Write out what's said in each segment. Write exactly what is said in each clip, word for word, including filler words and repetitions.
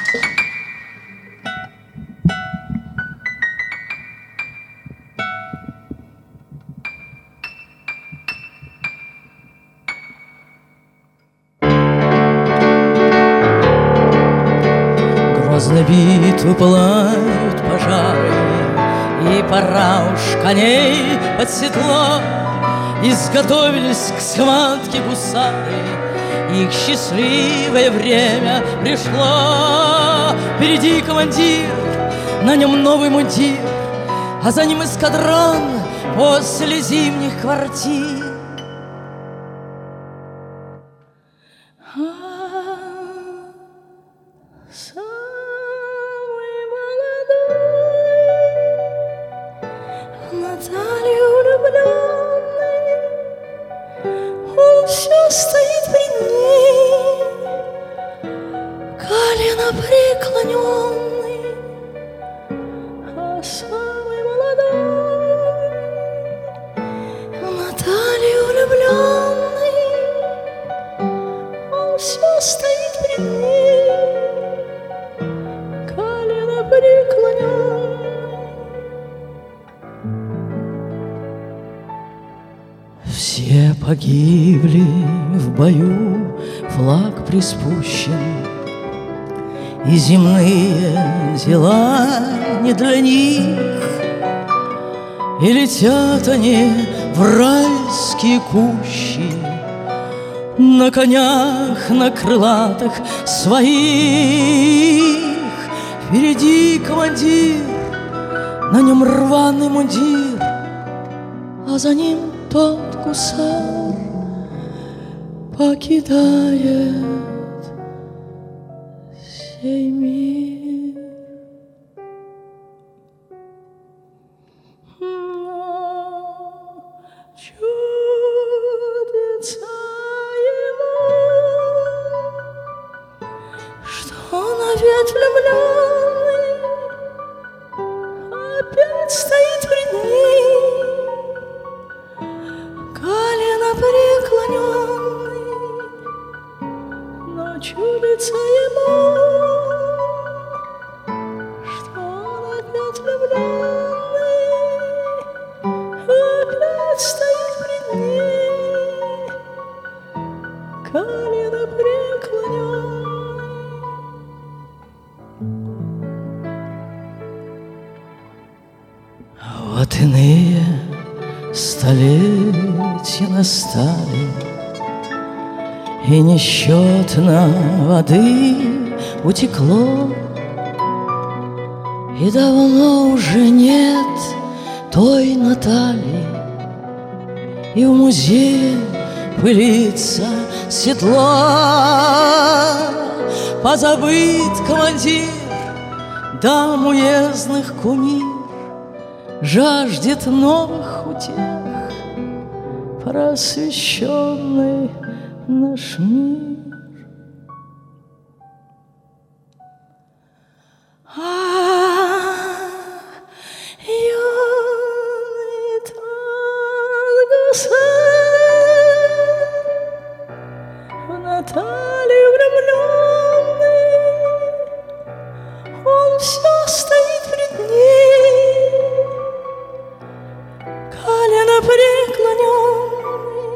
Грозно битвы пылают пожары, и пора уж коней под седло. Изготовились к схватке гусары, их счастливое время пришло. Впереди командир, на нем новый мундир, а за ним эскадрон после зимних квартир. Все стоит пред ней, колено преклоненный, а самый молодой Наталью влюбленный. Он все стоит пред ней, колено преклоненный. Все погибли в бою, флаг приспущен, и земные дела не для них, и летят они в райские кущи на конях, на крылатых своих. Впереди командир, на нем рваный мундир, а за ним тот гусар покидает сей мир. Но чудится ему, что он опять влюбленный, опять стоит пред ней, колено преклоненный. Но чудится ему, что он опять влюбленный, опять стоит пред ней, колено преклоненный. Вот иные столетия настали, и несчетно воды утекло, и давно уже нет той Натальи, и в музее пылится седло. Позабыт командир дам уездных кумир, жаждет новых утех просвещенный наш мир. А юный Тангусар, в Наталью влюбленный, он все стоит пред ней, колено преклоненный.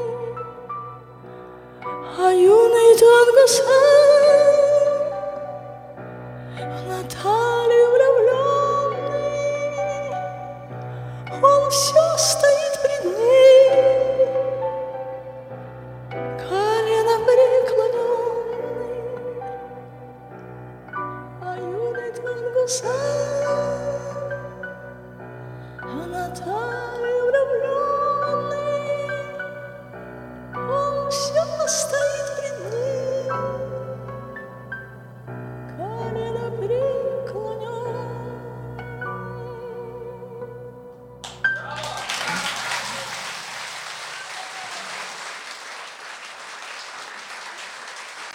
А юный Тангусар, в Наталью влюбленный, он все стоит пред ней, колено преклоненный. А юный Тангусар, в Наталью